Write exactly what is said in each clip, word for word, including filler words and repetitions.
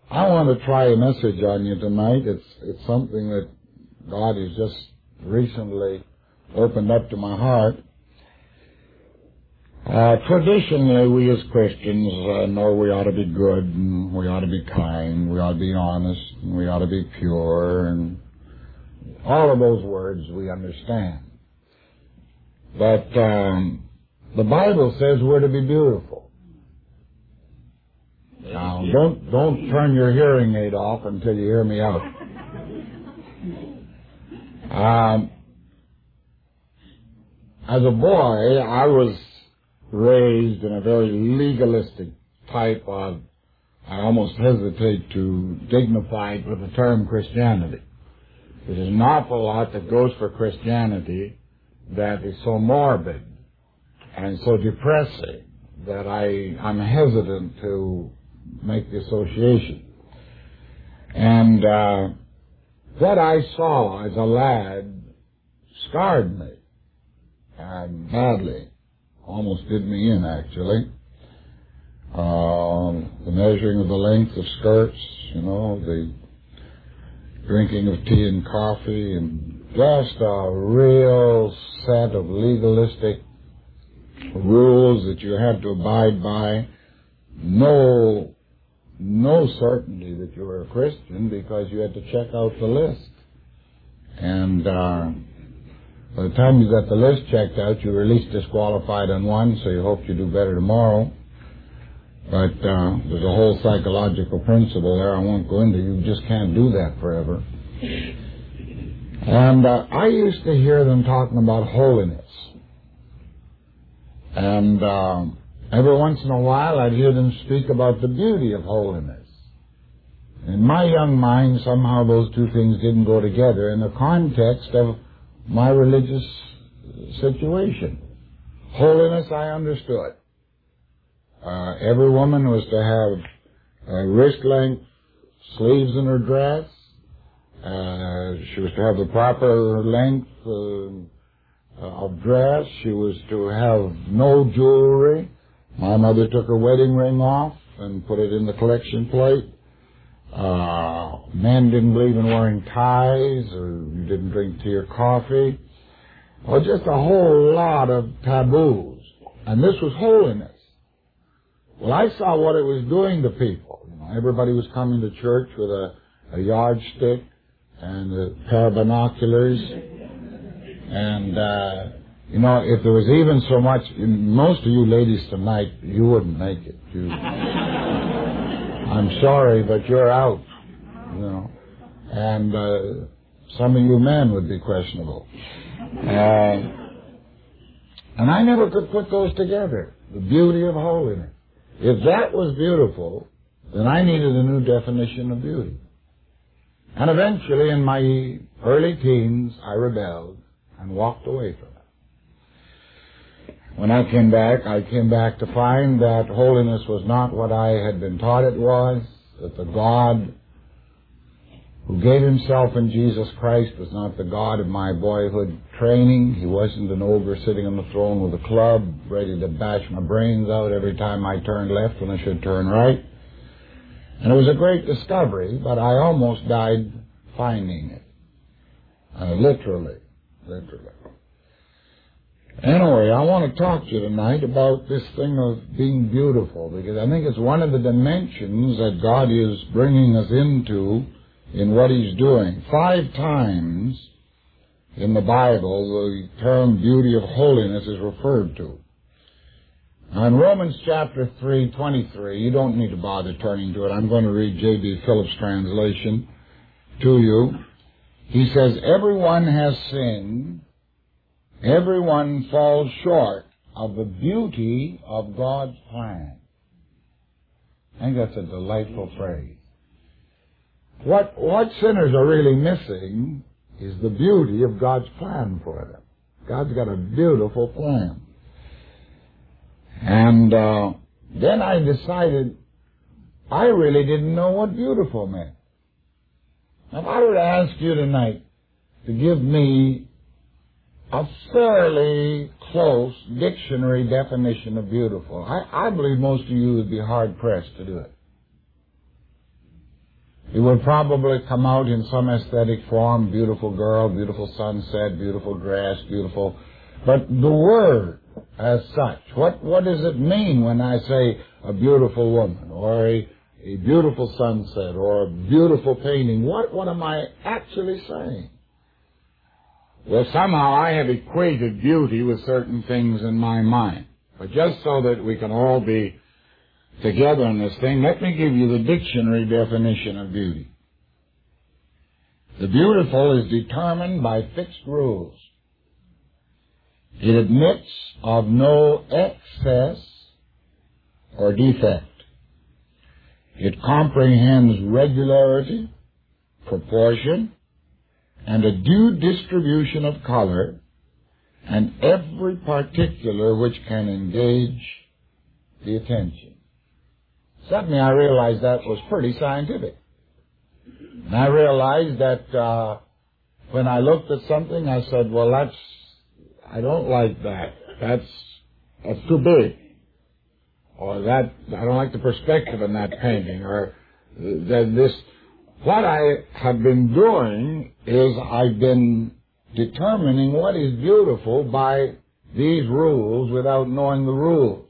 I want to try a message on you tonight. It's it's something that God has just recently opened up to my heart. Uh, traditionally, we as Christians uh, know we ought to be good, and we ought to be kind, we ought to be honest, and we ought to be pure, and all of those words we understand. But um, the Bible says we're to be beautiful. Now, don't don't turn your hearing aid off until you hear me out. Um, as a boy, I was raised in a very legalistic type of, I almost hesitate to dignify it with the term Christianity. There's an awful lot that goes for Christianity that is so morbid and so depressing that I, I'm hesitant to make the association. And uh, what I saw as a lad scarred me uh, badly. Almost did me in, actually. Uh, the measuring of the length of skirts, you know, the drinking of tea and coffee, and just a real set of legalistic rules that you had to abide by. No, no certainty that you were a Christian because you had to check out the list. And uh, by the time you got the list checked out, you were at least disqualified on one, so you hope you do better tomorrow. But uh, there's a whole psychological principle there I won't go into. You just can't do that forever. And uh, I used to hear them talking about holiness. And uh, every once in a while I'd hear them speak about the beauty of holiness. In my young mind, somehow those two things didn't go together in the context of my religious situation. Holiness I understood. Uh, every woman was to have uh, wrist-length sleeves in her dress. Uh, she was to have the proper length uh, of dress. She was to have no jewelry. My mother took her wedding ring off and put it in the collection plate. Uh, men didn't believe in wearing ties, or you didn't drink tea or coffee, or just a whole lot of taboos. And this was holiness. Well, I saw what it was doing to people. You know, everybody was coming to church with a, a yardstick and a pair of binoculars. And, uh, you know, if there was even so much, most of you ladies tonight, you wouldn't make it. You, I'm sorry, but you're out, you know. And uh, some of you men would be questionable. Uh, and I never could put those together, the beauty of holiness. If that was beautiful, then I needed a new definition of beauty. And eventually, in my early teens, I rebelled and walked away from it. When I came back, I came back to find that holiness was not what I had been taught it was, that the God who gave himself in Jesus Christ was not the God of my boyhood training. He wasn't an ogre sitting on the throne with a club, ready to bash my brains out every time I turned left when I should turn right. And it was a great discovery, but I almost died finding it. Uh, literally, literally. Anyway, I want to talk to you tonight about this thing of being beautiful, because I think it's one of the dimensions that God is bringing us into in what he's doing. Five times in the Bible, the term beauty of holiness is referred to. Now, in Romans chapter three, twenty-three, you don't need to bother turning to it. I'm going to read J B Phillips' translation to you. He says, everyone has sinned. Everyone falls short of the beauty of God's plan. I think that's a delightful phrase. What, what sinners are really missing is the beauty of God's plan for them. God's got a beautiful plan. And uh, then I decided I really didn't know what beautiful meant. Now, if I were to ask you tonight to give me a fairly close dictionary definition of beautiful, I, I believe most of you would be hard-pressed to do it. it would probably come out in some aesthetic form, beautiful girl, beautiful sunset, beautiful grass, beautiful. But the word as such, what, what does it mean when I say a beautiful woman or a, a beautiful sunset or a beautiful painting? What, what am I actually saying? Well, somehow I have equated beauty with certain things in my mind. But just so that we can all be together in this thing, let me give you the dictionary definition of beauty. The beautiful is determined by fixed rules. It admits of no excess or defect. It comprehends regularity, proportion, and a due distribution of color, and every particular which can engage the attention. Suddenly I realized that was pretty scientific. And I realized that uh, when I looked at something, I said, well, that's, I don't like that. That's, that's too big. Or that, I don't like the perspective in that painting. Or that this, what I have been doing is I've been determining what is beautiful by these rules without knowing the rules.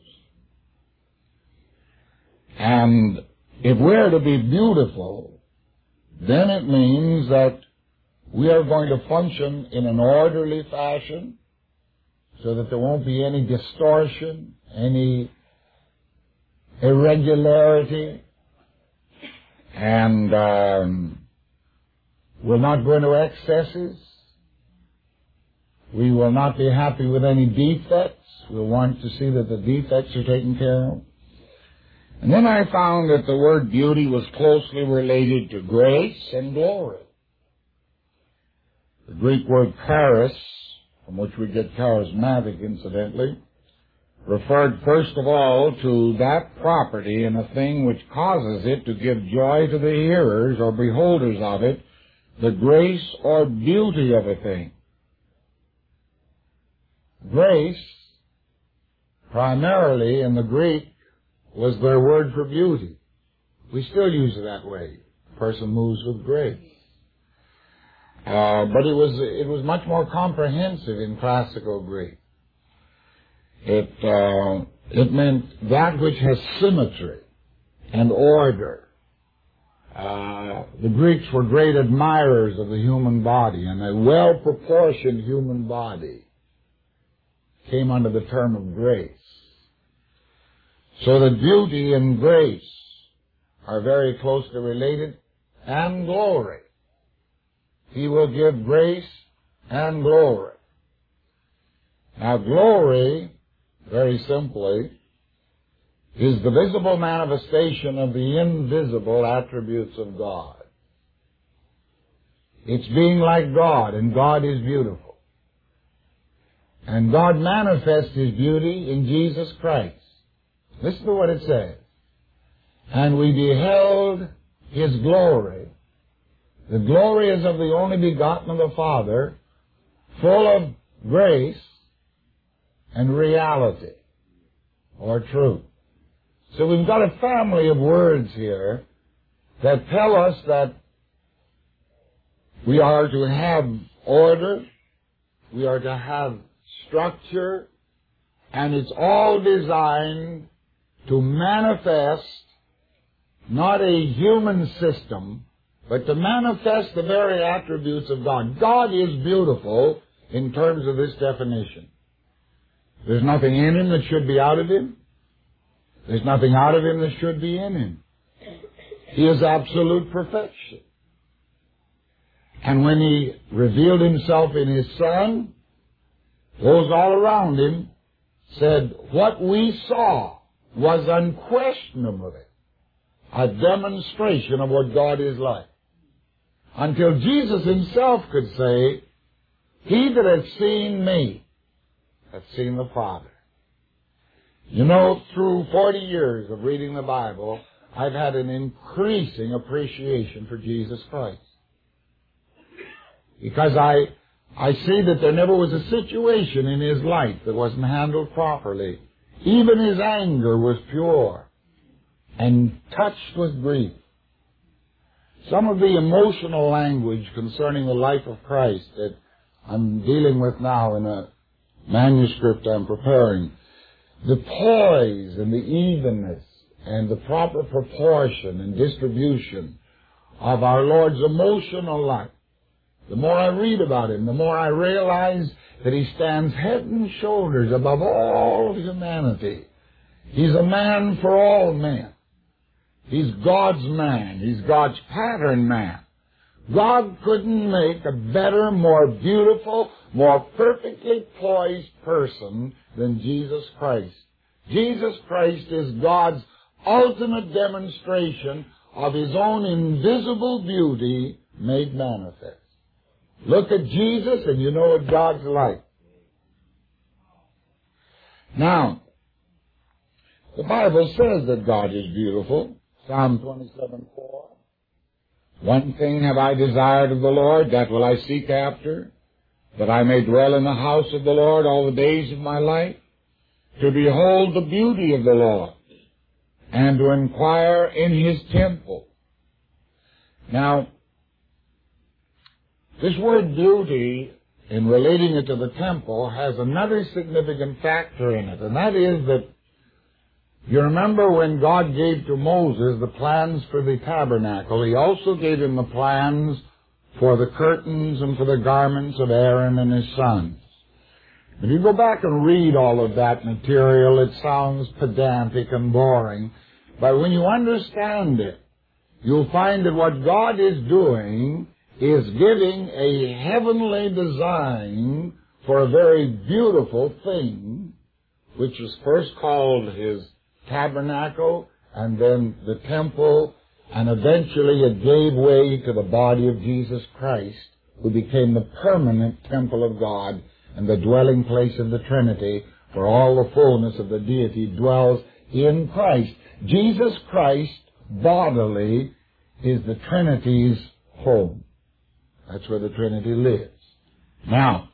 And if we're to be beautiful, then it means that we are going to function in an orderly fashion so that there won't be any distortion, any irregularity, and um, we're not going to excesses. We will not be happy with any defects. We'll want to see that the defects are taken care of. And then I found that the word beauty was closely related to grace and glory. The Greek word charis, from which we get charismatic, incidentally, referred first of all to that property in a thing which causes it to give joy to the hearers or beholders of it, the grace or beauty of a thing. Grace, primarily in the Greek, was their word for beauty. We still use it that way. A person moves with grace. Uh, but it was it was much more comprehensive in classical Greek. It uh, it meant that which has symmetry and order. Uh, the Greeks were great admirers of the human body, and a well-proportioned human body came under the term of grace. So that beauty and grace are very closely related, and glory. He will give grace and glory. Now, glory, very simply, is the visible manifestation of the invisible attributes of God. It's being like God, and God is beautiful. And God manifests His beauty in Jesus Christ. Listen to what it says. And we beheld His glory. The glory is of the only begotten of the Father, full of grace and reality, or truth. So we've got a family of words here that tell us that we are to have order, we are to have structure, and it's all designed to manifest not a human system, but to manifest the very attributes of God. God is beautiful in terms of this definition. There's nothing in Him that should be out of Him. There's nothing out of Him that should be in Him. He is absolute perfection. And when He revealed Himself in His Son, those all around Him said, what we saw was unquestionably a demonstration of what God is like. Until Jesus Himself could say, he that hath seen me hath seen the Father. You know, through forty years of reading the Bible, I've had an increasing appreciation for Jesus Christ. Because I, I see that there never was a situation in His life that wasn't handled properly. Even His anger was pure and touched with grief. some of the emotional language concerning the life of Christ that I'm dealing with now in a manuscript I'm preparing, the poise and the evenness and the proper proportion and distribution of our Lord's emotional life. The more I read about Him, the more I realize that He stands head and shoulders above all of humanity. He's a man for all men. He's God's man. He's God's pattern man. God couldn't make a better, more beautiful, more perfectly poised person than Jesus Christ. Jesus Christ is God's ultimate demonstration of His own invisible beauty made manifest. Look at Jesus and you know what God's like. Now, the Bible says that God is beautiful. Psalm twenty-seven four. One thing have I desired of the Lord, that will I seek after, that I may dwell in the house of the Lord all the days of my life, to behold the beauty of the Lord, and to inquire in His temple. Now, this word beauty, in relating it to the temple, has another significant factor in it, and that is that you remember when God gave to Moses the plans for the tabernacle, He also gave him the plans for the curtains and for the garments of Aaron and his sons. If you go back and read all of that material, it sounds pedantic and boring, but when you understand it, you'll find that what God is doing is giving a heavenly design for a very beautiful thing, which was first called His tabernacle, and then the temple, and eventually it gave way to the body of Jesus Christ, who became the permanent temple of God and the dwelling place of the Trinity, for all the fullness of the deity dwells in Christ. Jesus Christ, bodily, is the Trinity's home. That's where the Trinity lives. Now,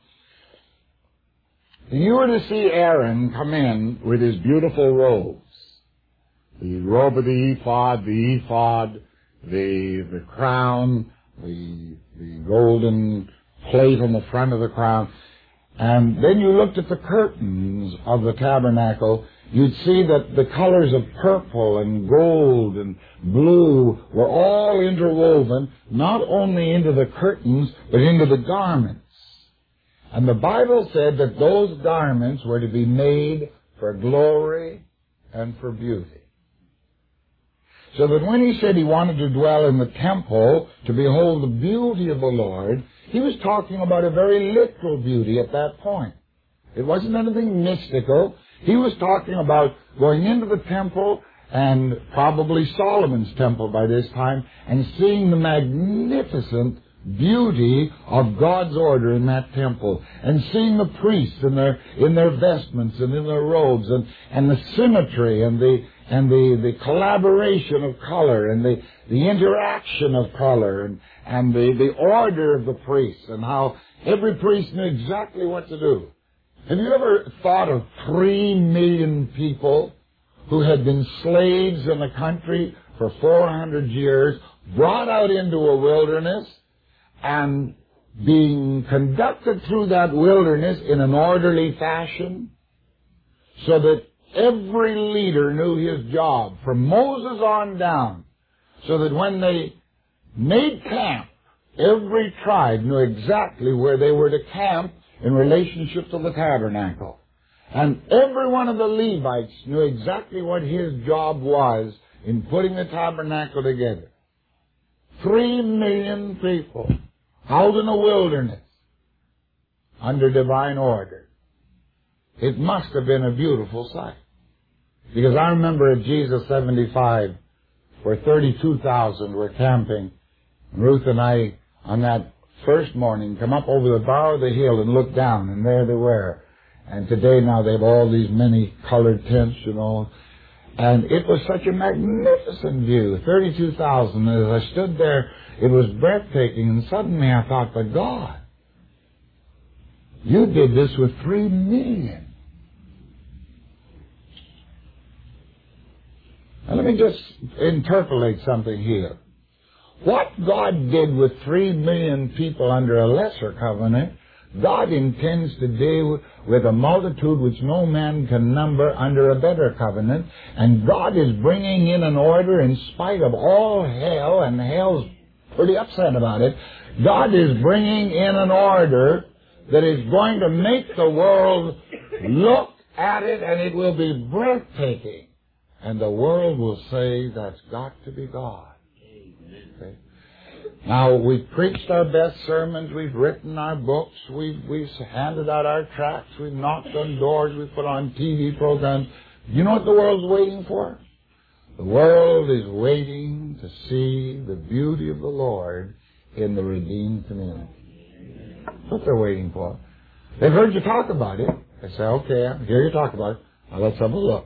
if you were to see Aaron come in with his beautiful robes, the robe of the ephod, the ephod, the the crown, the the golden plate on the front of the crown, and then you looked at the curtains of the tabernacle, you'd see that the colors of purple and gold and blue were all interwoven, not only into the curtains, but into the garments. And the Bible said that those garments were to be made for glory and for beauty. So that when He said He wanted to dwell in the temple to behold the beauty of the Lord, He was talking about a very literal beauty at that point. It wasn't anything mystical. He was talking about going into the temple, and probably Solomon's temple by this time, and seeing the magnificent beauty of God's order in that temple, and seeing the priests in their in their vestments and in their robes, and, and the symmetry and the and the, the collaboration of color and the, the interaction of color and, and the, the order of the priests, and how every priest knew exactly what to do. Have you ever thought of three million people who had been slaves in the country for four hundred years, brought out into a wilderness, and being conducted through that wilderness in an orderly fashion, so that every leader knew his job, from Moses on down, so that when they made camp, every tribe knew exactly where they were to camp in relationship to the tabernacle. And every one of the Levites knew exactly what his job was in putting the tabernacle together. Three million people out in the wilderness under divine order. It must have been a beautiful sight. Because I remember at Jesus seventy-five, where thirty-two thousand were camping, Ruth and I, on that first morning, come up over the brow of the hill and looked down, and there they were. And today now they have all these many colored tents, you know. And it was such a magnificent view, thirty-two thousand. As I stood there, it was breathtaking, and suddenly I thought, but God, you did this with three million. Now let me just interpolate something here. what God did with three million people under a lesser covenant, God intends to do with a multitude which no man can number under a better covenant. And God is bringing in an order in spite of all hell, and hell's pretty upset about it. God is bringing in an order that is going to make the world look at it, and it will be breathtaking. And the world will say, that's got to be God. Okay. Now, we've preached our best sermons, we've written our books, we've, we've handed out our tracts, we've knocked on doors, we've put on T V programs. You know what the world's waiting for? The world is waiting to see the beauty of the Lord in the redeemed community. That's what they're waiting for. They've heard you talk about it. They say, okay, I hear you talk about it. Now let's have a look.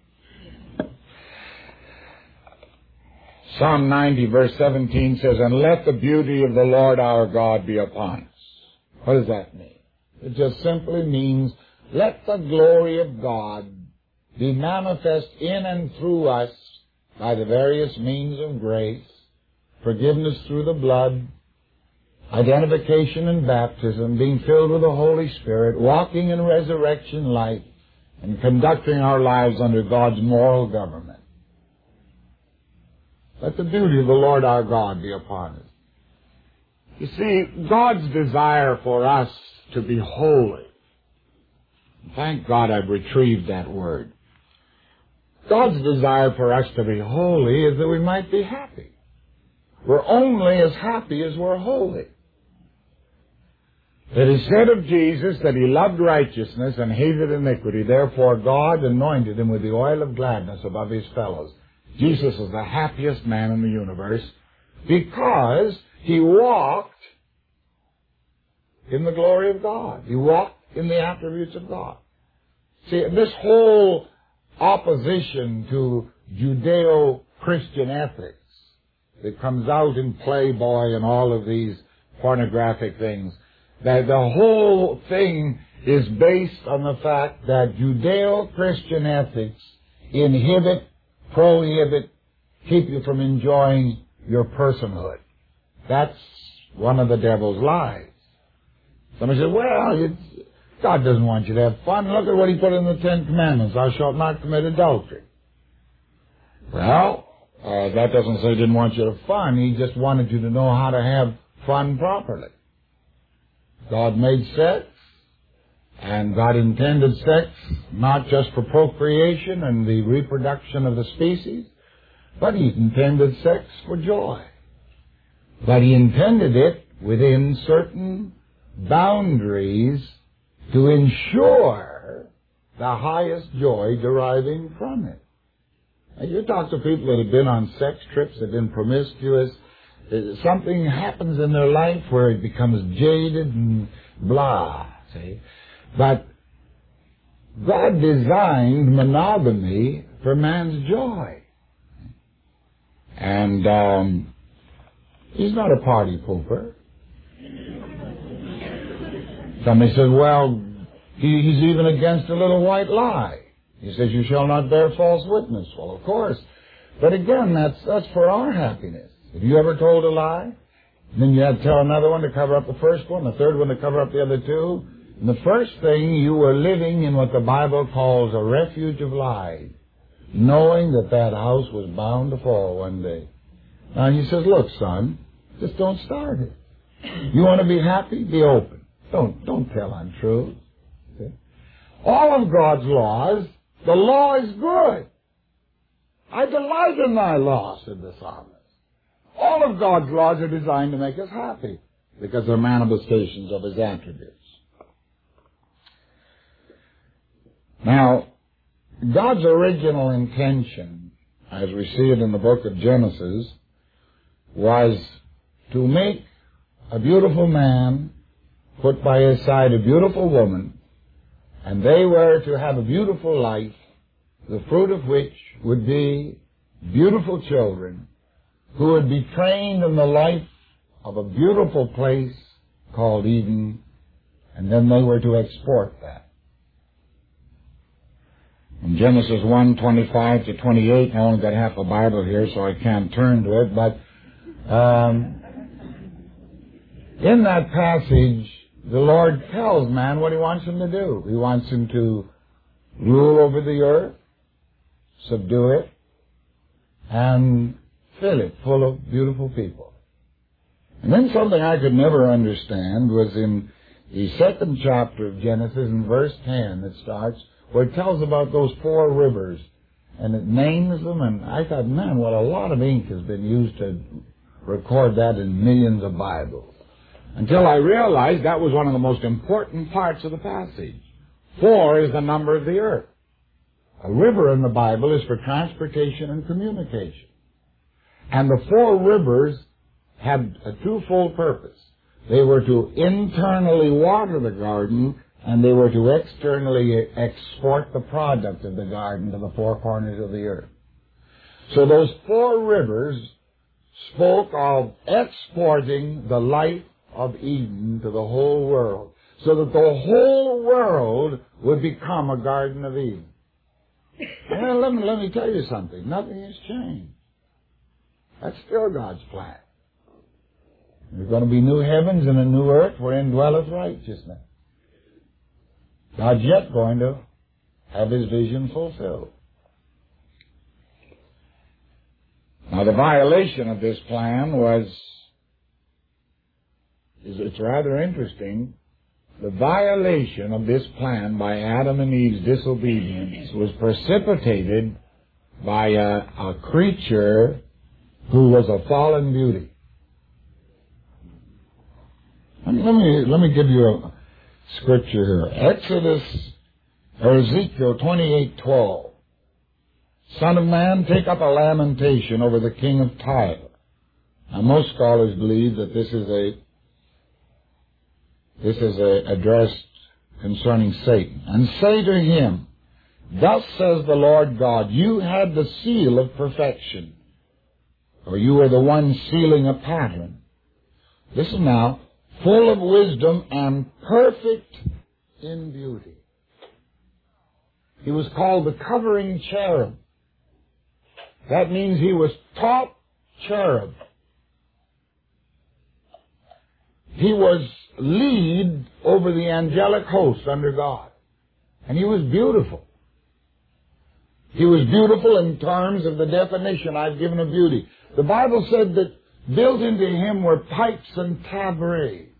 Psalm ninety, verse seventeen says, and let the beauty of the Lord our God be upon us. What does that mean? It just simply means, let the glory of God be manifest in and through us by the various means of grace, forgiveness through the blood, identification in baptism, being filled with the Holy Spirit, walking in resurrection life, and conducting our lives under God's moral government. Let the beauty of the Lord our God be upon us. You see, God's desire for us to be holy. Thank God I've retrieved that word. God's desire for us to be holy is that we might be happy. We're only as happy as we're holy. It is said of Jesus that he loved righteousness and hated iniquity. Therefore God anointed him with the oil of gladness above his fellows. Jesus is the happiest man in the universe because he walked in the glory of God. He walked in the attributes of God. See, this whole opposition to Judeo-Christian ethics that comes out in Playboy and all of these pornographic things, that the whole thing is based on the fact that Judeo-Christian ethics inhibit, prohibit, keep you from enjoying your personhood. That's one of the devil's lies. Somebody says, well, it's, God doesn't want you to have fun. Look at what he put in the Ten Commandments. Thou shalt not commit adultery. Well, uh, that doesn't say he didn't want you to have fun. He just wanted you to know how to have fun properly. God made sex, and God intended sex not just for procreation and the reproduction of the species, but he intended sex for joy. But he intended it within certain boundaries to ensure the highest joy deriving from it. Now, you talk to people that have been on sex trips, that have been promiscuous, something happens in their life where it becomes jaded and blah, see? But God designed monogamy for man's joy. And um, he's not a party pooper. Somebody says, well, he, he's even against a little white lie. He says, you shall not bear false witness. Well, of course. But again, that's, that's for our happiness. Have you ever told a lie? And then you had to tell another one to cover up the first one, the third one to cover up the other two. And the first thing, you were living in what the Bible calls a refuge of lies, knowing that that house was bound to fall one day. Now he says, look, son, just don't start it. You want to be happy? Be open. Don't, don't tell untruths. Okay? All of God's laws, the law is good. I delight in thy law, said the psalmist. All of God's laws are designed to make us happy because they're manifestations of his attributes. Now, God's original intention, as we see it in the book of Genesis, was to make a beautiful man put by his side a beautiful woman, and they were to have a beautiful life, the fruit of which would be beautiful children who would be trained in the life of a beautiful place called Eden, and then they were to export that. In Genesis one, twenty-five to twenty-eight, I only got half a Bible here, so I can't turn to it, but Um, in that passage, the Lord tells man what He wants him to do. He wants him to rule over the earth, subdue it, and fill it full of beautiful people. And then something I could never understand was in the second chapter of Genesis, in verse ten, it starts, where it tells about those four rivers, and it names them, and I thought, man, what a lot of ink has been used to record that in millions of Bibles. Until I realized that was one of the most important parts of the passage. Four is the number of the earth. A river in the Bible is for transportation and communication. And the four rivers had a twofold purpose. They were to internally water the garden, and they were to externally export the product of the garden to the four corners of the earth. So those four rivers spoke of exporting the life of Eden to the whole world, so that the whole world would become a Garden of Eden. And let me, let me tell you something. Nothing has changed. That's still God's plan. There's going to be new heavens and a new earth wherein dwelleth righteousness. God's yet going to have His vision fulfilled. Now, the violation of this plan was, it's rather interesting, the violation of this plan by Adam and Eve's disobedience was precipitated by a, a creature who was a fallen beauty. Let me, let me give you a scripture here. Exodus, or Ezekiel twenty-eight twelve. Son of man, take up a lamentation over the king of Tyre. Now, most scholars believe that this is a this is a addressed concerning Satan. And say to him, thus says the Lord God, you had the seal of perfection, or you were the one sealing a pattern. Listen now, full of wisdom and perfect in beauty. He was called the covering cherub. That means he was top cherub. He was lead over the angelic host under God. And he was beautiful. He was beautiful in terms of the definition I've given of beauty. The Bible said that built into him were pipes and tabrets,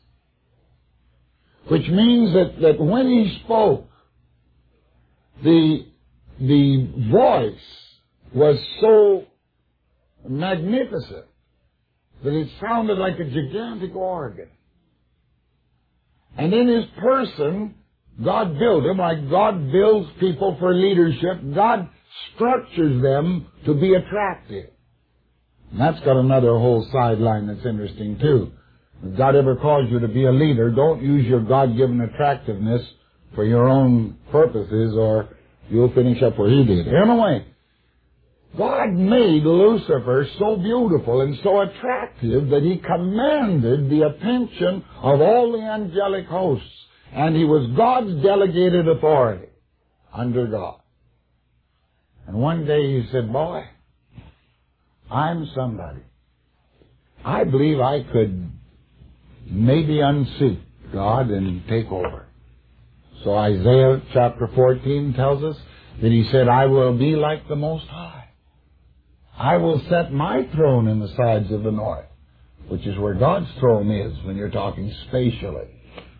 which means that, that when he spoke, the, the voice was so magnificent that it sounded like a gigantic organ. And in his person, God built him like God builds people for leadership. God structures them to be attractive. And that's got another whole sideline that's interesting too. If God ever calls you to be a leader, don't use your God-given attractiveness for your own purposes, or you'll finish up where he did. Anyway, God made Lucifer so beautiful and so attractive that he commanded the attention of all the angelic hosts, and he was God's delegated authority under God. And one day he said, boy, I'm somebody. I believe I could maybe unseat God and take over. So Isaiah chapter fourteen tells us that he said, I will be like the Most High. I will set my throne in the sides of the north, which is where God's throne is when you're talking spatially.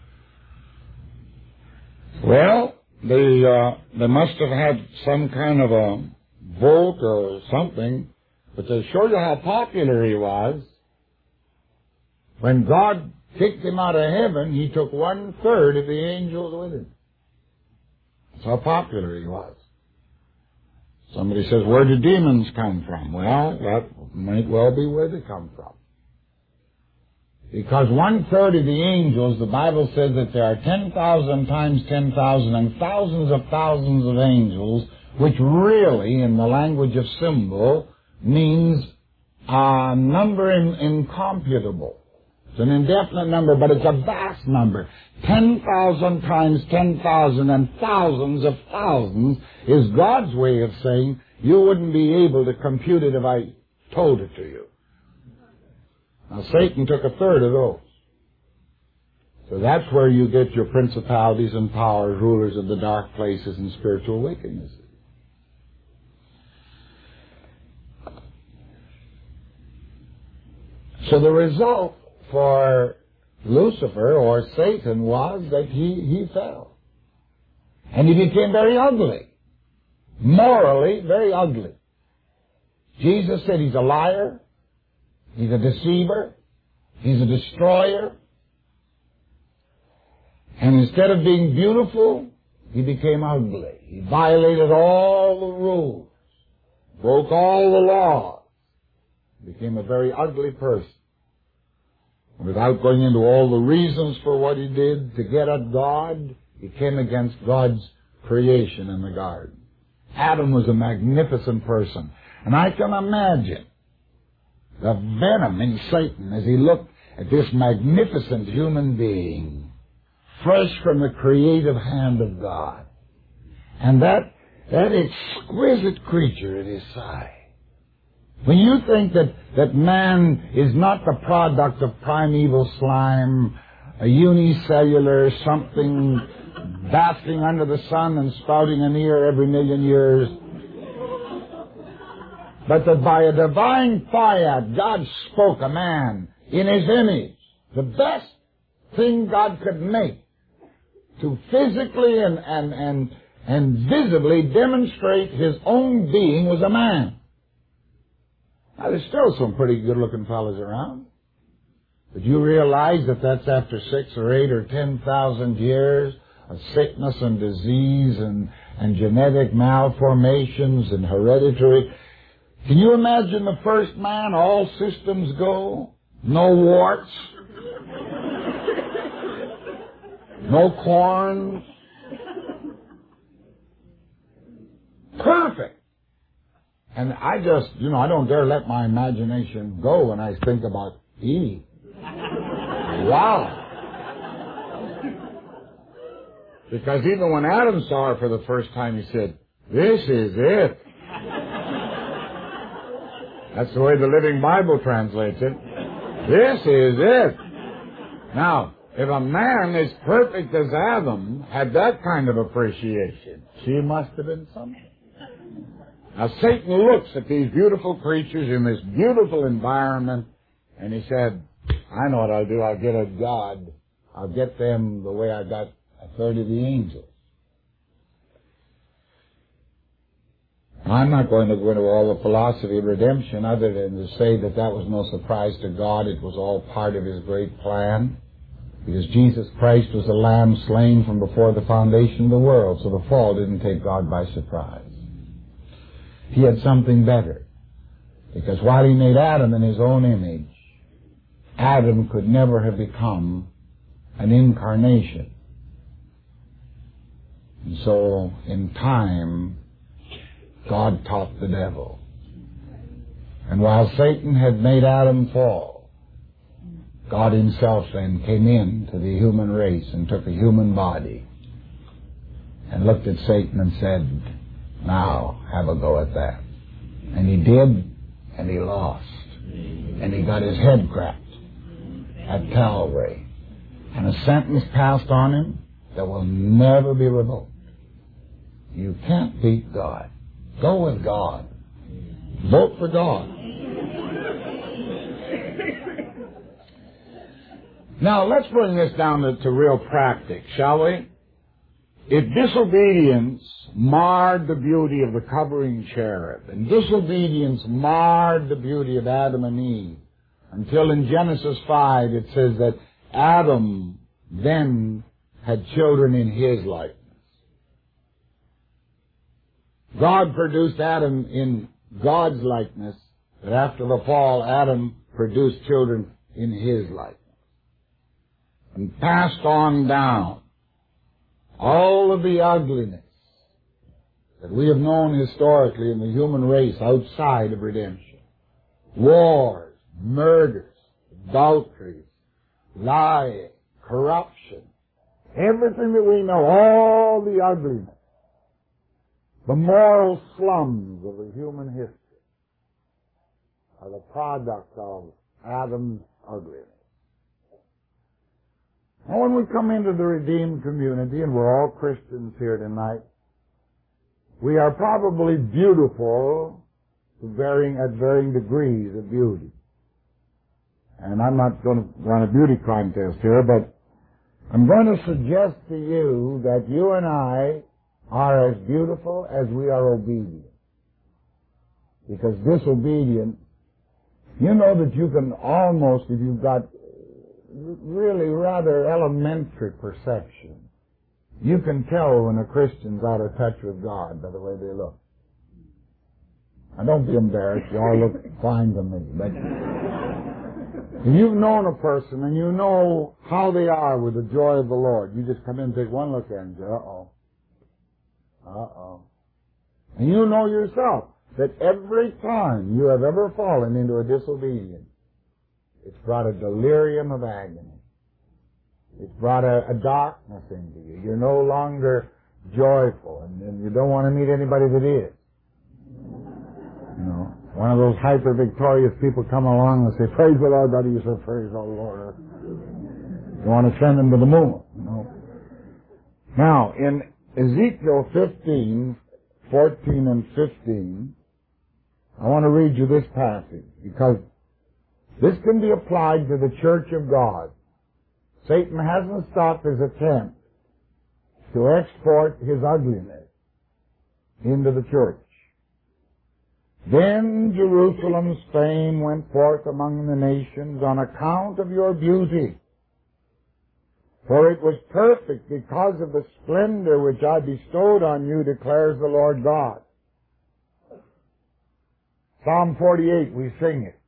Well, they, uh, they must have had some kind of a vote or something, but to show you how popular he was, when God kicked him out of heaven, he took one-third of the angels with him. That's how popular he was. Somebody says, where do demons come from? Well, that might well be where they come from. Because one-third of the angels, the Bible says that there are ten thousand times ten thousand and thousands of thousands of angels, which really, in the language of symbol, means a number in, incomputable. It's an indefinite number, but it's a vast number. ten thousand times ten thousand and thousands of thousands is God's way of saying you wouldn't be able to compute it if I told it to you. Now, Satan took a third of those. So that's where you get your principalities and powers, rulers of the dark places and spiritual wickedness. So the result for Lucifer or Satan was that he, he fell. And he became very ugly. Morally, very ugly. Jesus said he's a liar. He's a deceiver. He's a destroyer. And instead of being beautiful, he became ugly. He violated all the rules, broke all the laws, became a very ugly person. Without going into all the reasons for what he did to get at God, he came against God's creation in the garden. Adam was a magnificent person. And I can imagine the venom in Satan as he looked at this magnificent human being, fresh from the creative hand of God. And that, that exquisite creature at his side. When you think that, that man is not the product of primeval slime, a unicellular something basking under the sun and sprouting an ear every million years, but that by a divine fiat, God spoke a man in his image, the best thing God could make to physically and, and, and, and visibly demonstrate his own being was a man. Now, there's still some pretty good-looking fellas around. But you realize that that's after six or eight or ten thousand years of sickness and disease and, and genetic malformations and hereditary. Can you imagine the first man, all systems go, no warts, no corns, perfect. And I just, you know, I don't dare let my imagination go when I think about Eve. Wow. Because even when Adam saw her for the first time, he said, "This is it." That's the way the Living Bible translates it. This is it. Now, if a man as perfect as Adam had that kind of appreciation, she must have been something. Now, Satan looks at these beautiful creatures in this beautiful environment, and he said, I know what I'll do. I'll get a God. I'll get them the way I got a third of the angels. I'm not going to go into all the philosophy of redemption other than to say that that was no surprise to God. It was all part of His great plan. Because Jesus Christ was the Lamb slain from before the foundation of the world, so the fall didn't take God by surprise. He had something better. Because while He made Adam in His own image, Adam could never have become an incarnation. And so, in time, God taught the devil. And while Satan had made Adam fall, God Himself then came into the human race and took a human body and looked at Satan and said, now, have a go at that. And he did, and he lost. And he got his head cracked at Calvary. And a sentence passed on him that will never be revoked. You can't beat God. Go with God. Vote for God. Now, let's bring this down to, to real practice, shall we? If disobedience marred the beauty of the covering cherub, and disobedience marred the beauty of Adam and Eve, until in Genesis five it says that Adam then had children in his likeness. God produced Adam in God's likeness, but after the fall, Adam produced children in his likeness. And passed on down all of the ugliness that we have known historically in the human race outside of redemption. Wars, murders, adulteries, lying, corruption, everything that we know, all the ugliness, the moral slums of the human history are the product of Adam's ugliness. And when we come into the redeemed community, and we're all Christians here tonight, we are probably beautiful to varying, at varying degrees of beauty. And I'm not going to run a beauty contest here, but I'm going to suggest to you that you and I are as beautiful as we are obedient. Because disobedient, you know that you can almost, if you've got really rather elementary perception, you can tell when a Christian's out of touch with God by the way they look. Now don't be embarrassed, you all look fine to me, but if you've known a person and you know how they are with the joy of the Lord, you just come in and take one look at them and say, uh-oh. Uh-oh. And you know yourself that every time you have ever fallen into a disobedience, it's brought a delirium of agony. It's brought a, a darkness into you. You're no longer joyful, and, and you don't want to meet anybody that is. You know, one of those hyper-victorious people come along and say, praise the Lord, buddy. You say, praise the Lord. You want to send them to the moon, you know. Now, in Ezekiel fifteen, fourteen and fifteen, I want to read you this passage, because this can be applied to the church of God. Satan hasn't stopped his attempt to export his ugliness into the church. Then Jerusalem's fame went forth among the nations on account of your beauty. For it was perfect because of the splendor which I bestowed on you, declares the Lord God. Psalm forty-eight, we sing it.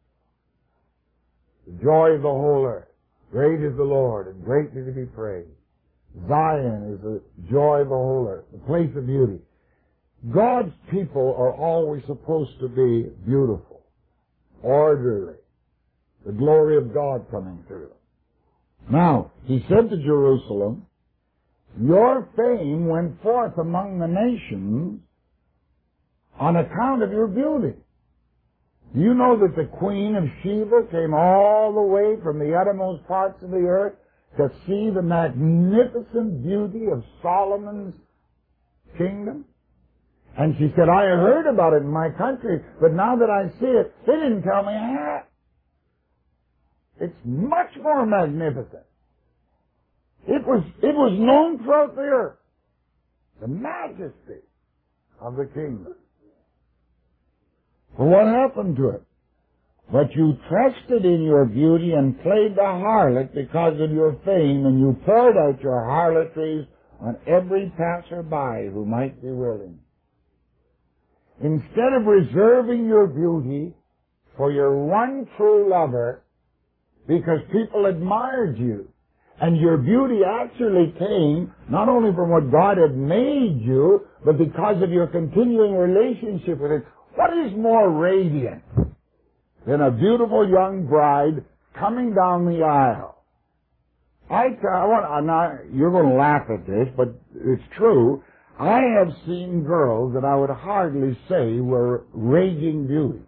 The joy of the whole earth. Great is the Lord, and greatly to be praised. Zion is the joy of the whole earth, the place of beauty. God's people are always supposed to be beautiful, orderly, the glory of God coming through them. Now, he said to Jerusalem, your fame went forth among the nations on account of your beauty. Do you know that the Queen of Sheba came all the way from the uttermost parts of the earth to see the magnificent beauty of Solomon's kingdom? And she said, I had heard about it in my country, but now that I see it, they didn't tell me half. It's much more magnificent. It was, it was known throughout the earth. The majesty of the kingdom. Well, what happened to it? But you trusted in your beauty and played the harlot because of your fame, and you poured out your harlotries on every passerby who might be willing. Instead of reserving your beauty for your one true lover, because people admired you, and your beauty actually came not only from what God had made you, but because of your continuing relationship with it. What is more radiant than a beautiful young bride coming down the aisle? I, I want, I'm not, you're going to laugh at this, but it's true. I have seen girls that I would hardly say were raging beauties.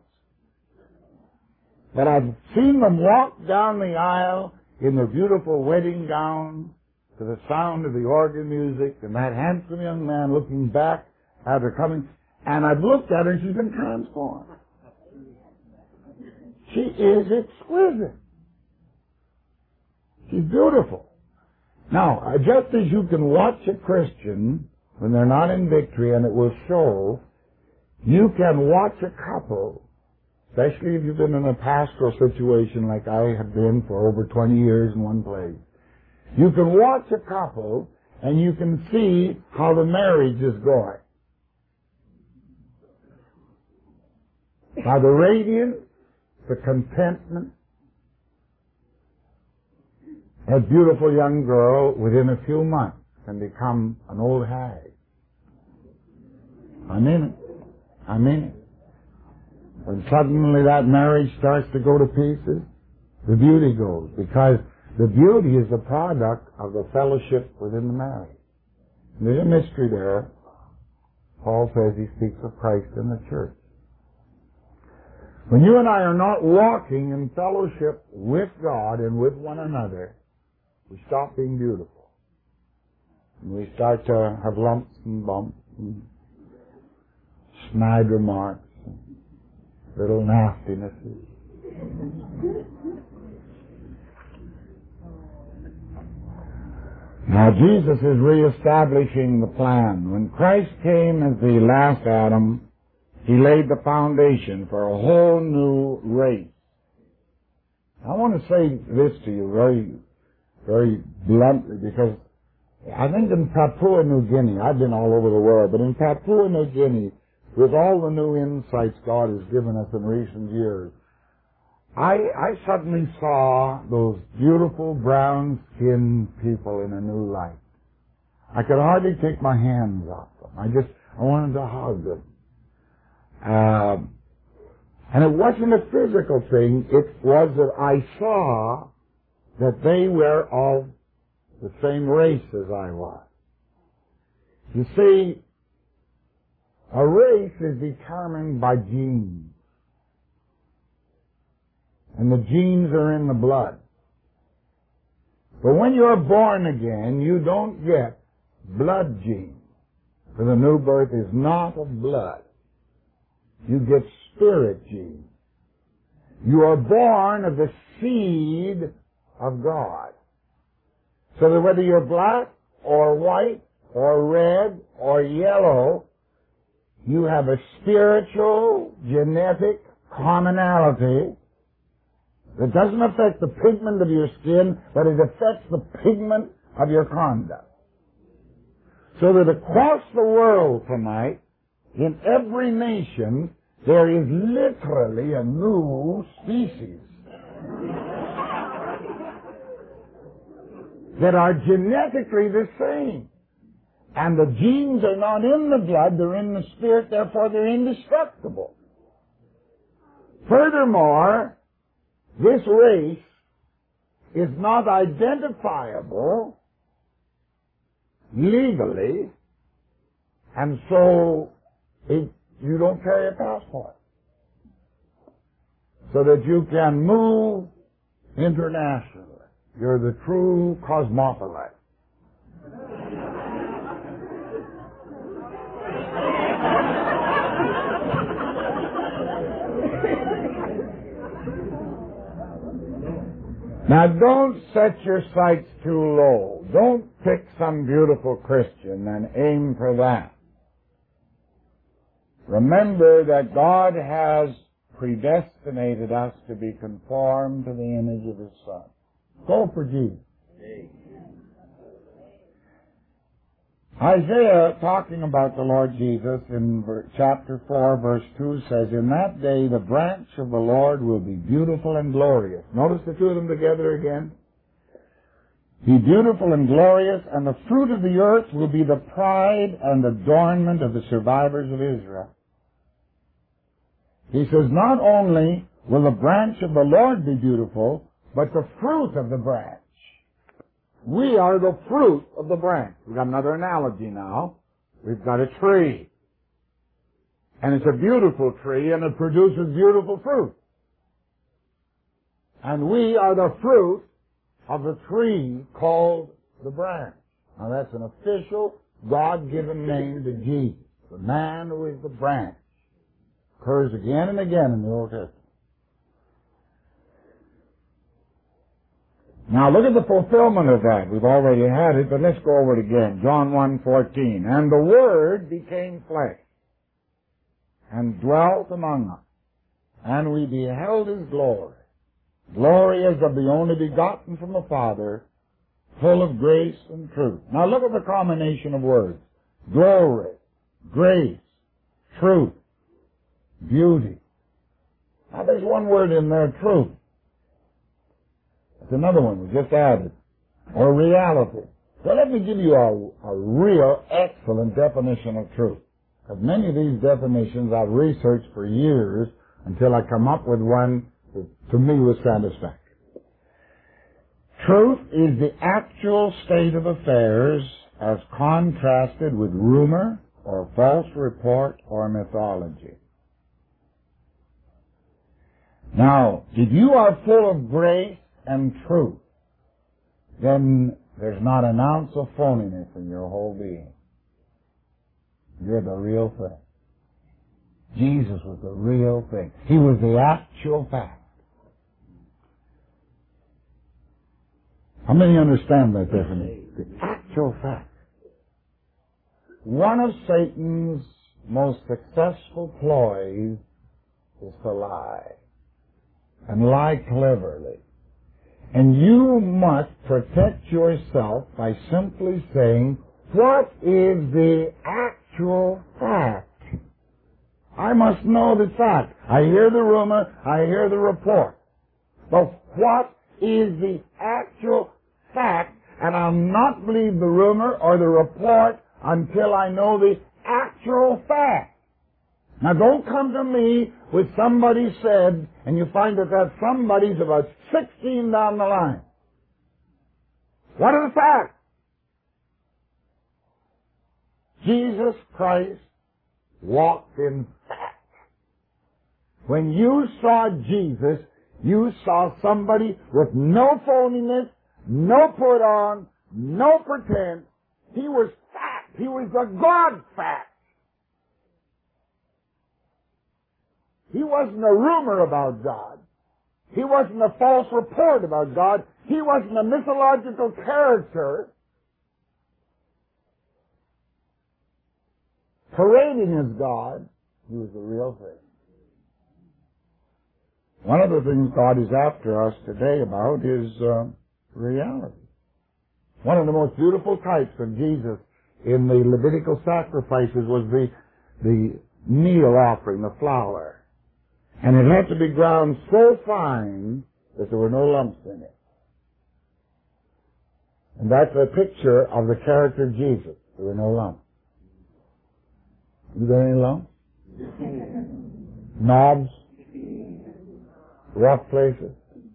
But I've seen them walk down the aisle in their beautiful wedding gowns to the sound of the organ music and that handsome young man looking back at her coming. And I've looked at her and she's been transformed. She is exquisite. She's beautiful. Now, just as you can watch a Christian when they're not in victory and it will show, you can watch a couple, especially if you've been in a pastoral situation like I have been for over twenty years in one place. You can watch a couple and you can see how the marriage is going. By the radiance, the contentment, a beautiful young girl within a few months can become an old hag. I mean it. I mean it. When suddenly that marriage starts to go to pieces, the beauty goes, because the beauty is the product of the fellowship within the marriage. And there's a mystery there. Paul says he speaks of Christ in the church. When you and I are not walking in fellowship with God and with one another, we stop being beautiful. And we start to have lumps and bumps and snide remarks and little nastinesses. Now Jesus is reestablishing the plan. When Christ came as the last Adam, He laid the foundation for a whole new race. I want to say this to you very, very bluntly, because I think in Papua New Guinea, I've been all over the world, but in Papua New Guinea, with all the new insights God has given us in recent years, I, I suddenly saw those beautiful brown-skinned people in a new light. I could hardly take my hands off them. I just, I wanted to hug them. Uh, and it wasn't a physical thing. It was that I saw that they were of the same race as I was. You see, a race is determined by genes. And the genes are in the blood. But when you're born again, you don't get blood genes. For the new birth is not of blood. You get spirit genes. You are born of the seed of God. So that whether you're black or white or red or yellow, you have a spiritual, genetic commonality that doesn't affect the pigment of your skin, but it affects the pigment of your conduct. So that across the world tonight, in every nation, there is literally a new species that are genetically the same. And the genes are not in the blood, they're in the spirit, therefore they're indestructible. Furthermore, this race is not identifiable legally, and so it, you don't carry a passport, so that you can move internationally. You're the true cosmopolite. Now, don't set your sights too low. Don't pick some beautiful Christian and aim for that. Remember that God has predestinated us to be conformed to the image of His Son. Go for Jesus. Isaiah, talking about the Lord Jesus in chapter four, verse two, says, "In that day the branch of the Lord will be beautiful and glorious." Notice the two of them together again. "Be beautiful and glorious, and the fruit of the earth will be the pride and adornment of the survivors of Israel." He says, not only will the branch of the Lord be beautiful, but the fruit of the branch. We are the fruit of the branch. We've got another analogy now. We've got a tree. And it's a beautiful tree, and it produces beautiful fruit. And we are the fruit of the tree called the branch. Now that's an official, God-given name to Jesus, the man who is the branch. Occurs again and again in the Old Testament. Now look at the fulfillment of that. We've already had it, but let's go over it again. John one fourteen. "And the Word became flesh, and dwelt among us, and we beheld His glory. Glory as of the only begotten from the Father, full of grace and truth." Now look at the combination of words. Glory, grace, truth, beauty. Now there's one word in there, truth. That's another one we just added. Or reality. So let me give you a, a real excellent definition of truth. Because many of these definitions I've researched for years until I come up with one that to me was satisfactory. Truth is the actual state of affairs as contrasted with rumor or false report or mythology. Now, if you are full of grace and truth, then there's not an ounce of phoniness in your whole being. You're the real thing. Jesus was the real thing. He was the actual fact. How many understand that definition? The actual fact. One of Satan's most successful ploys is to lie. And lie cleverly. And you must protect yourself by simply saying, what is the actual fact? I must know the fact. I hear the rumor, I hear the report. But what is the actual fact? And I'll not believe the rumor or the report until I know the actual fact. Now don't come to me with somebody said, and you find that that somebody's about sixteen down the line. What are the facts? Jesus Christ walked in fact. When you saw Jesus, you saw somebody with no phoniness, no put on, no pretense. He was fact. He was the God fact. He wasn't a rumor about God. He wasn't a false report about God. He wasn't a mythological character parading as God. He was the real thing. One of the things God is after us today about is uh, reality. One of the most beautiful types of Jesus in the Levitical sacrifices was the, the meal offering, the flour. And it had to be ground so fine that there were no lumps in it. And that's a picture of the character of Jesus. There were no lumps. Is there any lumps? Knobs? Rough places?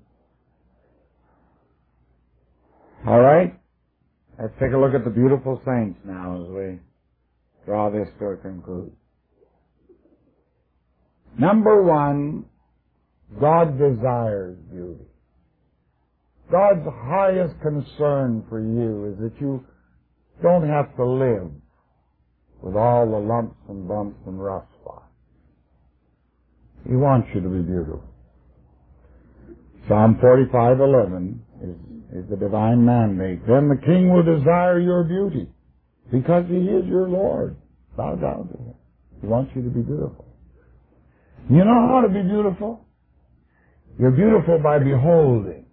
All right? Let's take a look at the beautiful saints now as we draw this to a conclusion. Number one, God desires beauty. God's highest concern for you is that you don't have to live with all the lumps and bumps and rough spots. He wants you to be beautiful. Psalm forty-five eleven is, is the divine mandate. Then the king will desire your beauty because he is your Lord. Bow down to him. He wants you to be beautiful. You know how to be beautiful? You're beautiful by beholding.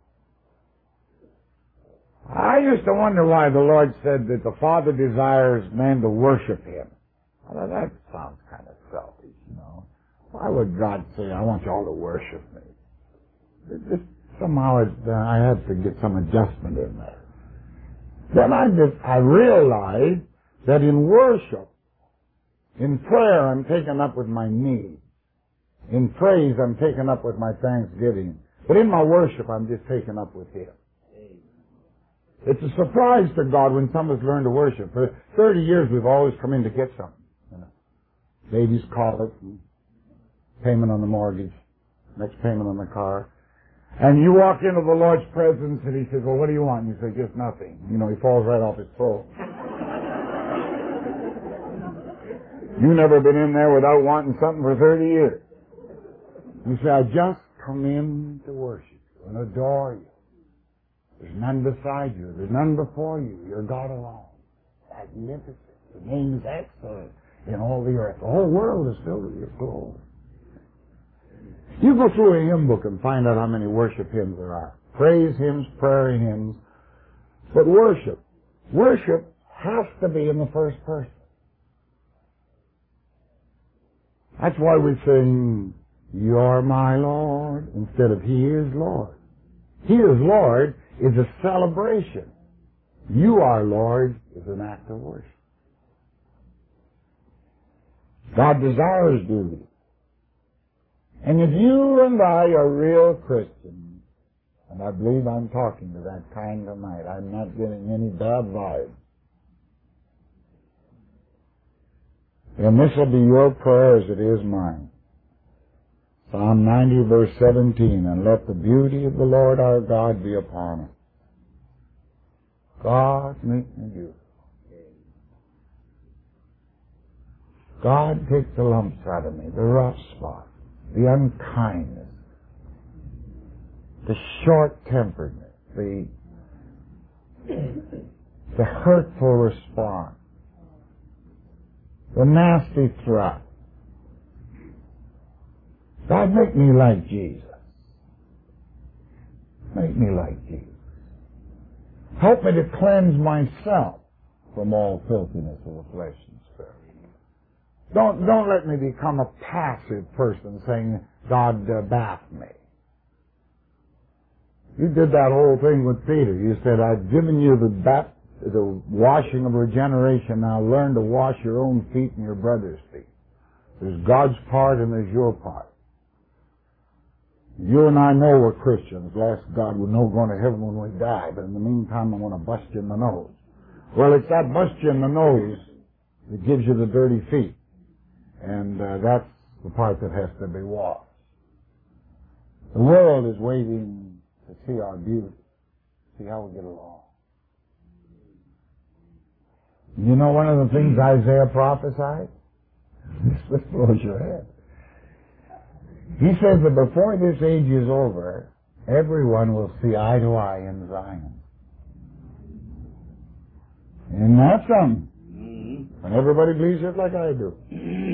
I used to wonder why the Lord said that the Father desires man to worship him. Well, that sounds kind of selfish, you know. Why would God say, I want you all to worship me? It just, somehow it, uh, I had to get some adjustment in there. Then I just, I realized that in worship, in prayer, I'm taken up with my needs. In praise, I'm taken up with my thanksgiving. But in my worship, I'm just taken up with him. It's a surprise to God when someone's learned to worship. For thirty years, we've always come in to get something. You know. Baby's college, payment on the mortgage, next payment on the car. And you walk into the Lord's presence and he says, well, what do you want? And you say, just nothing. You know, he falls right off his throne. You've never been in there without wanting something for thirty years. You say, I just come in to worship you and adore you. There's none beside you. There's none before you. You're God alone. Magnificent. Your name is excellent in all the earth. The whole world is filled with your glory. You go through a hymn book and find out how many worship hymns there are. Praise hymns, prayer hymns. But worship. Worship has to be in the first person. That's why we sing, You're my Lord, instead of He is Lord. He is Lord is a celebration. You are Lord is an act of worship. God desires beauty. And if you and I are real Christians, and I believe I'm talking to that kind tonight, I'm not getting any bad vibes, then this will be your prayer as it is mine. Psalm ninety, verse seventeen, and let the beauty of the Lord our God be upon us. God make me beautiful. God takes the lumps out of me, the rough spots, the unkindness, the short-temperedness, the, the hurtful response, the nasty thrust. God, make me like Jesus. Make me like Jesus. Help me to cleanse myself from all filthiness of the flesh and spirit. Don't, don't let me become a passive person saying, God, uh, bath me. You did that whole thing with Peter. You said, I've given you the bath, the washing of regeneration. Now learn to wash your own feet and your brother's feet. There's God's part and there's your part. You and I know we're Christians. Bless God, we're no going to heaven when we die. But in the meantime, I'm going to bust you in the nose. Well, it's that bust you in the nose that gives you the dirty feet. And uh, that's the part that has to be washed. The world is waiting to see our beauty, see how we get along. You know one of the things Isaiah prophesied? This blows your head. He says that before this age is over, everyone will see eye to eye in Zion. Isn't that something? Mm-hmm. And everybody believes it like I do.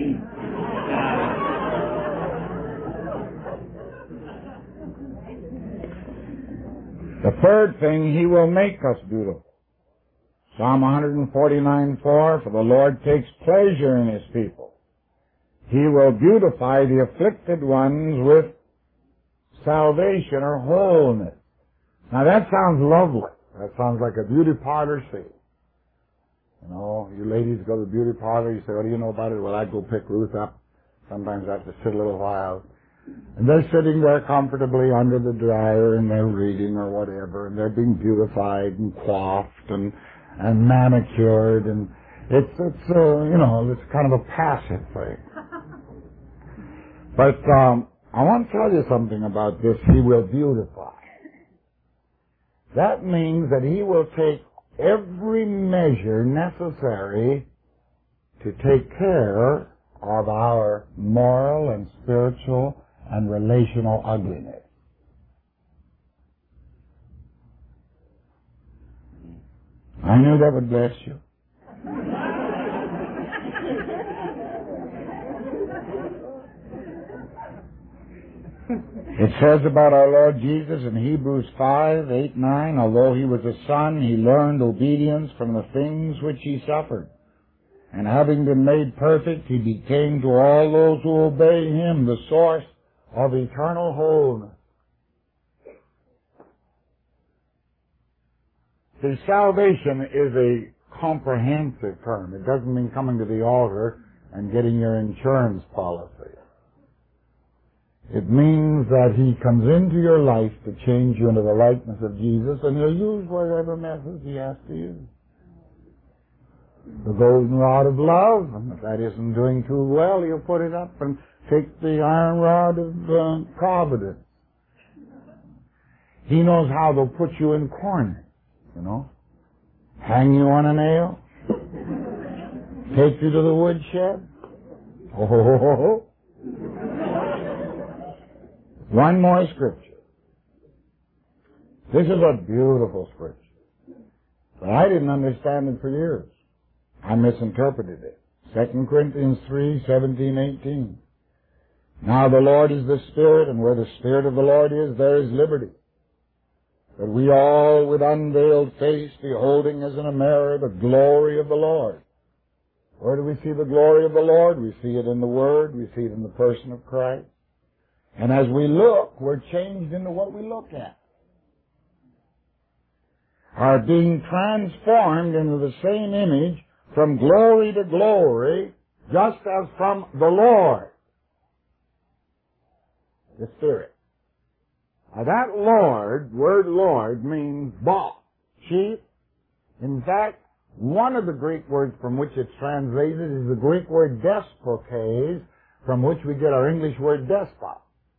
The third thing, He will make us beautiful. Psalm one forty-nine four, for the Lord takes pleasure in His people. He will beautify the afflicted ones with salvation or wholeness. Now that sounds lovely. That sounds like a beauty parlor scene. You know, you ladies go to the beauty parlor, you say, what do you know about it? Well, I go pick Ruth up. Sometimes I have to sit a little while. And they're sitting there comfortably under the dryer and they're reading or whatever, and they're being beautified and coiffed and, and manicured, and it's, it's, uh, you know, it's kind of a passive thing. But, um, I want to tell you something about this. He will beautify. That means that He will take every measure necessary to take care of our moral and spiritual and relational ugliness. I knew that would bless you. It says about our Lord Jesus in Hebrews five, eight, nine, although He was a son, He learned obedience from the things which He suffered. And having been made perfect, He became to all those who obey Him the source of eternal wholeness. See, salvation is a comprehensive term. It doesn't mean coming to the altar and getting your insurance policy. It means that He comes into your life to change you into the likeness of Jesus, and He'll use whatever methods He has to use. The golden rod of love, and if that isn't doing too well, He'll put it up and take the iron rod of uh, providence. He knows how they'll put you in corners, you know. Hang you on a nail. Take you to the woodshed. Oh, ho, ho, ho, ho. One more scripture. This is a beautiful scripture. But I didn't understand it for years. I misinterpreted it. Second Corinthians three, seventeen, eighteen. Now the Lord is the Spirit, and where the Spirit of the Lord is, there is liberty. But we all with unveiled face, beholding as in a mirror the glory of the Lord. Where do we see the glory of the Lord? We see it in the Word. We see it in the person of Christ. And as we look, we're changed into what we look at. Are being transformed into the same image from glory to glory, just as from the Lord, the Spirit. Now that Lord, word Lord, means boss, chief. In fact, one of the Greek words from which it's translated is the Greek word despotes, from which we get our English word despot.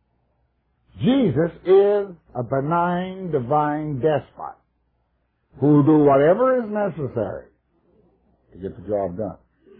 Jesus is a benign, divine despot who will do whatever is necessary to get the job done.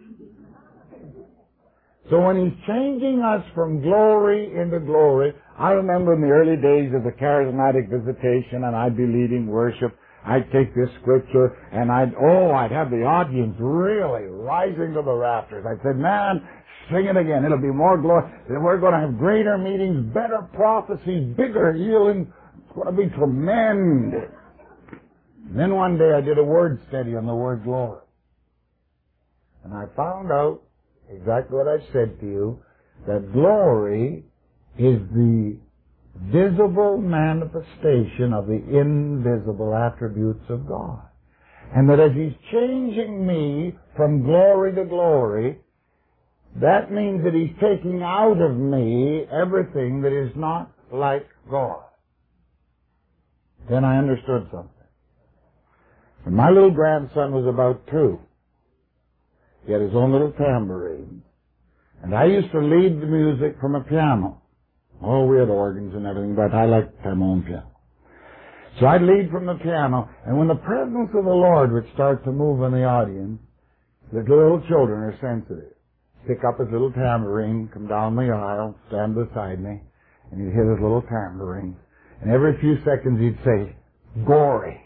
So when He's changing us from glory into glory, I remember in the early days of the charismatic visitation, and I'd be leading worship, I'd take this scripture, and I'd, oh, I'd have the audience really rising to the rafters. I'd say, man, sing it again. It'll be more glory. We're going to have greater meetings, better prophecies, bigger healing. It's going to be tremendous. And then one day I did a word study on the word glory. And I found out exactly what I said to you, that glory is the visible manifestation of the invisible attributes of God. And that as He's changing me from glory to glory, that means that He's taking out of me everything that is not like God. Then I understood something. When my little grandson was about two, he had his own little tambourine, and I used to lead the music from a piano. Oh, we had organs and everything, but I liked to have my own piano. So I'd lead from the piano, and when the presence of the Lord would start to move in the audience, the little children are sensitive. Pick up his little tambourine, come down the aisle, stand beside me, and he'd hit his little tambourine. And every few seconds he'd say, "Gory."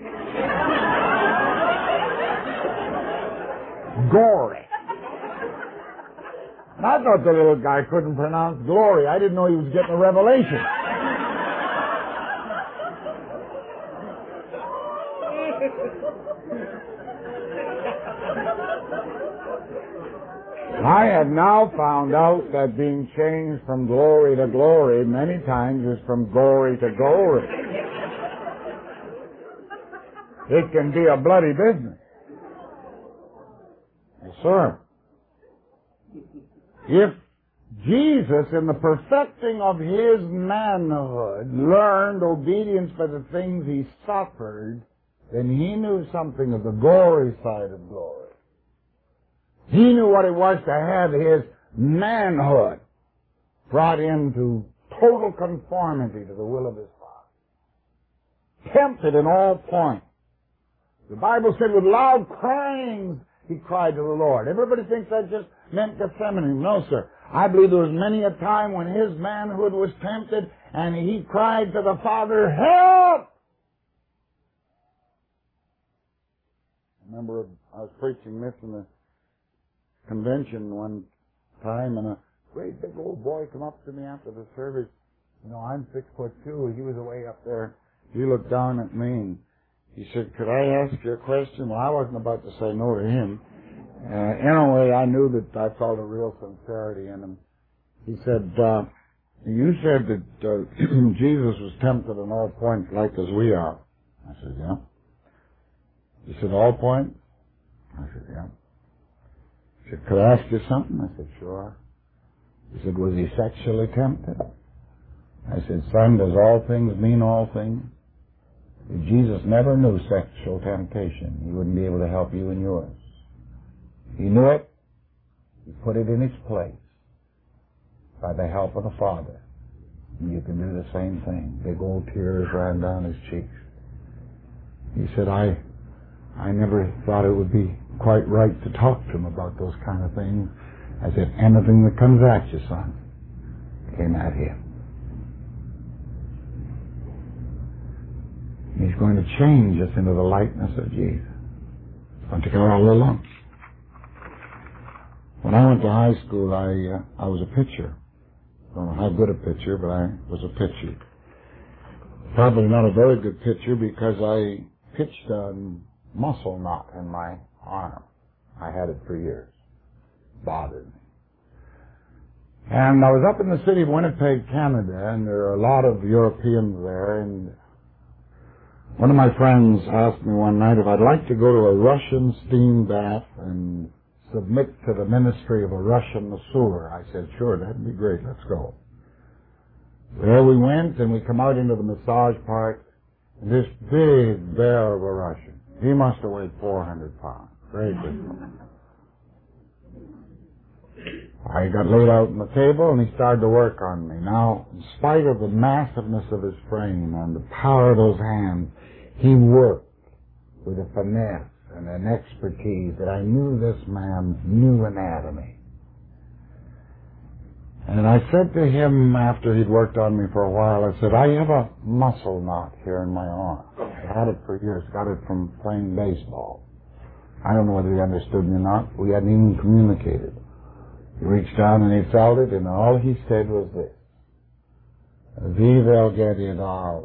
Gory. And I thought the little guy couldn't pronounce glory. I didn't know he was getting a revelation. I have now found out that being changed from glory to glory many times is from glory to glory. It can be a bloody business. Yes, sir. If Jesus, in the perfecting of His manhood, learned obedience by the things He suffered, then He knew something of the glory side of glory. He knew what it was to have His manhood brought into total conformity to the will of His Father. Tempted in all points. The Bible said with loud cryings He cried to the Lord. Everybody thinks that just meant Gethsemane. No, sir. I believe there was many a time when His manhood was tempted and He cried to the Father, "Help!" I remember I was preaching this in the convention one time, and a great big old boy come up to me after the service. You know, I'm six foot two. He was away up there. He looked down at me and he said, "Could I ask you a question?" Well, I wasn't about to say no to him. Uh, in a way, I knew that I felt a real sincerity in him. He said, uh, "You said that uh, Jesus was tempted in all points like as we are." I said, "Yeah." He said, "All points?" I said, "Yeah." He said, "Could I ask you something?" I said, "Sure." He said, "Was He sexually tempted?" I said, "Son, does all things mean all things? If Jesus never knew sexual temptation, He wouldn't be able to help you in yours. He knew it. He put it in its place by the help of the Father. And you can do the same thing." Big old tears ran down his cheeks. He said, I I never thought it would be quite right to talk to him about those kind of things. I said, "Anything that comes at you, son, came at Him." He's going to change us into the likeness of Jesus. He's going to take out all the lumps. When I went to high school, I uh, I was a pitcher. I don't know how good a pitcher, but I was a pitcher. Probably not a very good pitcher because I pitched a muscle knot in my arm. I had it for years. Bothered me. And I was up in the city of Winnipeg, Canada, and there are a lot of Europeans there, and one of my friends asked me one night if I'd like to go to a Russian steam bath and submit to the ministry of a Russian masseur. I said, "Sure, that'd be great, let's go." There we went, and we come out into the massage part, and this big bear of a Russian, he must have weighed four hundred pounds. Very big. I got laid out on the table, and he started to work on me. Now, in spite of the massiveness of his frame and the power of those hands, he worked with a finesse and an expertise that I knew this man knew anatomy. And I said to him after he'd worked on me for a while, I said, I have a muscle knot here in my arm. I had it for years, got it from playing baseball. I don't know whether he understood me or not. We hadn't even communicated. He reached down and he felt it, and all he said was this: "We will get it out."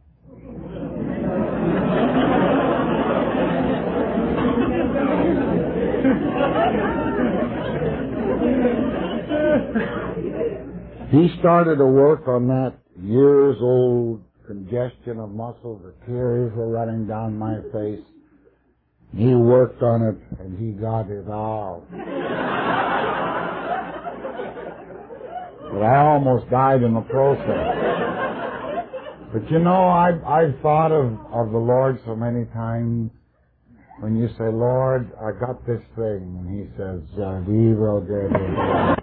He started to work on that years-old congestion of muscles. The tears were running down my face. He worked on it, and he got it out. But I almost died in the process. But you know, I've, I've thought of, of the Lord so many times. When you say, Lord, I got this thing, and he says, uh, we will get it out.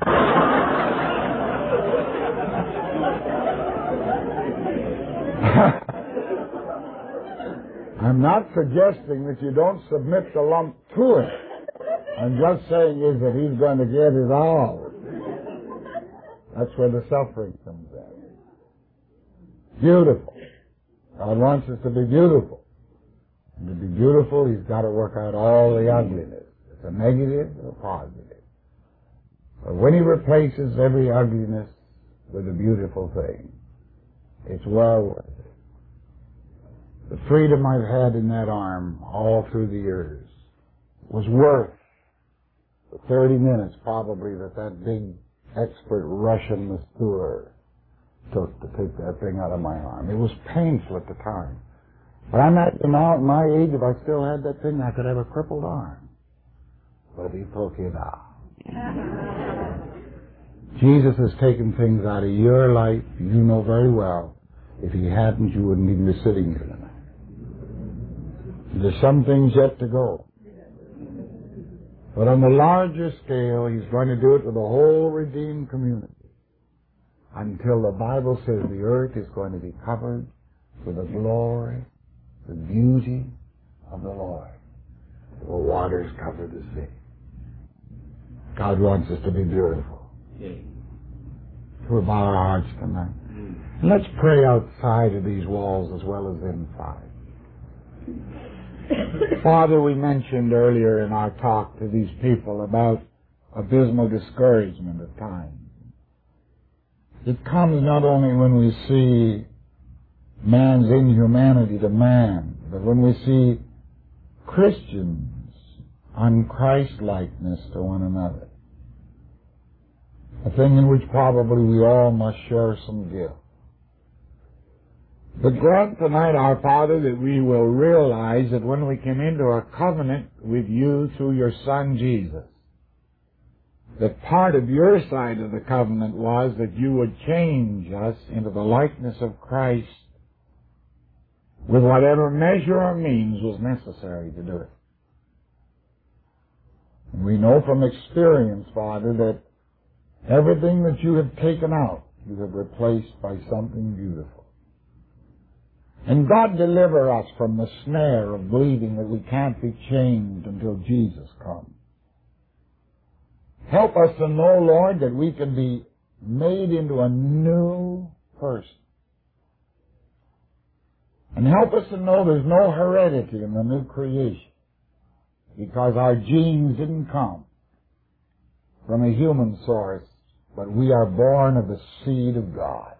I'm not suggesting that you don't submit the lump to it. I'm just saying is that he's going to get it out. That's where the suffering comes in. Beautiful. God wants us to be beautiful. And to be beautiful, he's got to work out all the ugliness. It's a negative or a positive. But when he replaces every ugliness with a beautiful thing, it's well worth it. The freedom I've had in that arm all through the years was worth the thirty minutes probably that that big expert Russian masseur took to take that thing out of my arm. It was painful at the time. But I'm at now at my age, if I still had that thing, I could have a crippled arm. But he took it out. Jesus has taken things out of your life you know very well. If he hadn't, you wouldn't even be sitting here tonight. There's some things yet to go. But on the larger scale, he's going to do it with the whole redeemed community. Until the Bible says the earth is going to be covered with the glory, the beauty of the Lord. The waters cover the sea. God wants us to be beautiful. We'll bow our hearts tonight. And let's pray outside of these walls as well as inside. Father, we mentioned earlier in our talk to these people about abysmal discouragement at times. It comes not only when we see man's inhumanity to man, but when we see Christians un-Christ-likeness to one another. A thing in which probably we all must share some guilt. But grant tonight, our Father, that we will realize that when we came into a covenant with you through your Son Jesus, that part of your side of the covenant was that you would change us into the likeness of Christ with whatever measure or means was necessary to do it. And we know from experience, Father, that everything that you have taken out, you have replaced by something beautiful. And God deliver us from the snare of believing that we can't be changed until Jesus comes. Help us to know, Lord, that we can be made into a new person. And help us to know there's no heredity in the new creation, because our genes didn't come from a human source, but we are born of the seed of God.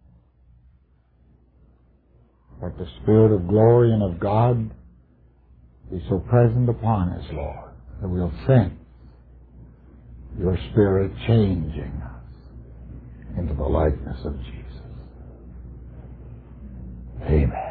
Let the Spirit of glory and of God be so present upon us, Lord, that we'll sense your Spirit changing us into the likeness of Jesus. Amen.